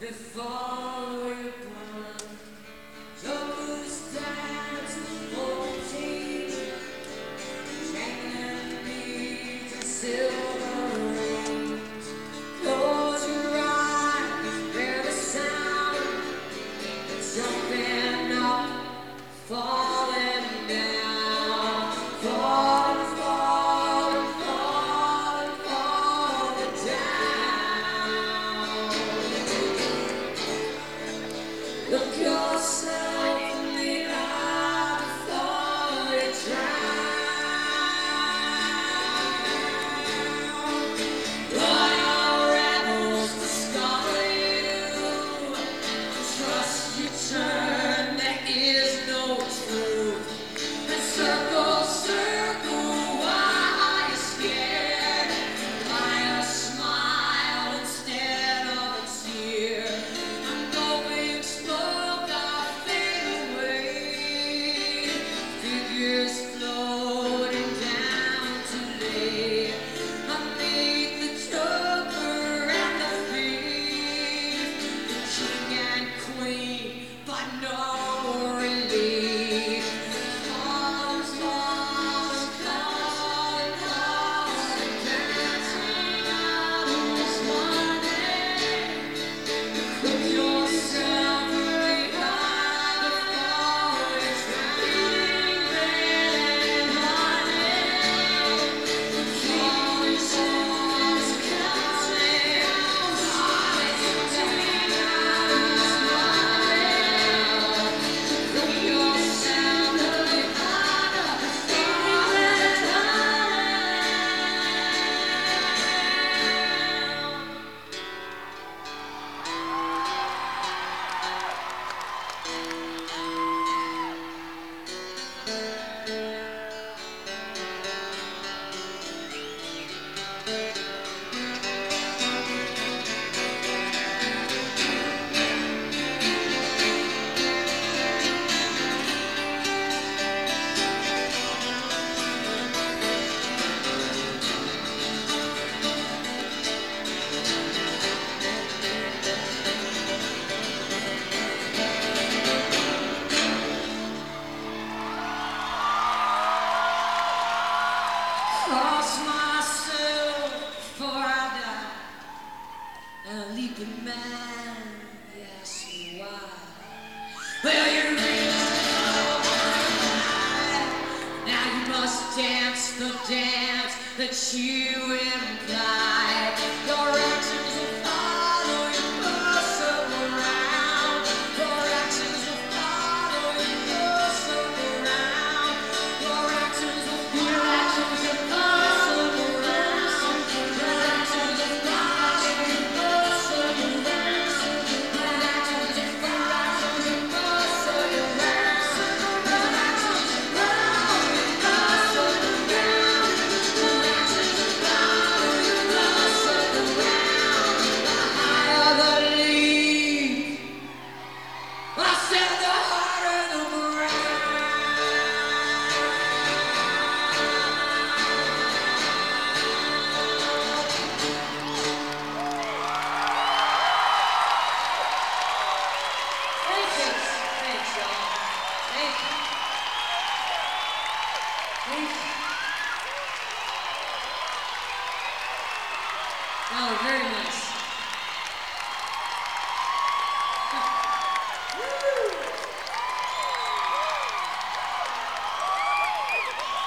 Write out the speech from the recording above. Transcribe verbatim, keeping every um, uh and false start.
before you burn. Jokers dance with voltage, chaining me to silver rings. Close your eyes, hear the sound, jumping up, falling down, falling, falling, falling, falling down. Look yourself in the eye before you drown. Royal rebels discover you. Trust you turn, there is no truth. And circle, circle, why are you scared? Why a smile instead of a tear? I'm going smoke, I'll fade away. Figures floating down to lay underneath the joker and the thief, the king and queen, but no relief. Falls, falls, falls, falls, dancing out of this morning. Put yourself behind the forest, eating bread and honey. Keep yourselves counting, counting out of this morning. Put yourself behind the forest, cross myself before I die. And a leaping man, he asks me why. Well, you reached high. Now you must dance the dance that you implied. Your actions will follow you close around. Your actions will follow you close around. Your actions will follow your actions will follow around. Your actions will follow you close around. Your actions will follow you close around. Your actions will follow you close around. Your actions will follow you close around. The higher the leap, I said the harder the ground. Thank you. Thanks, y'all. Thank you. Thank you. Oh, very nice.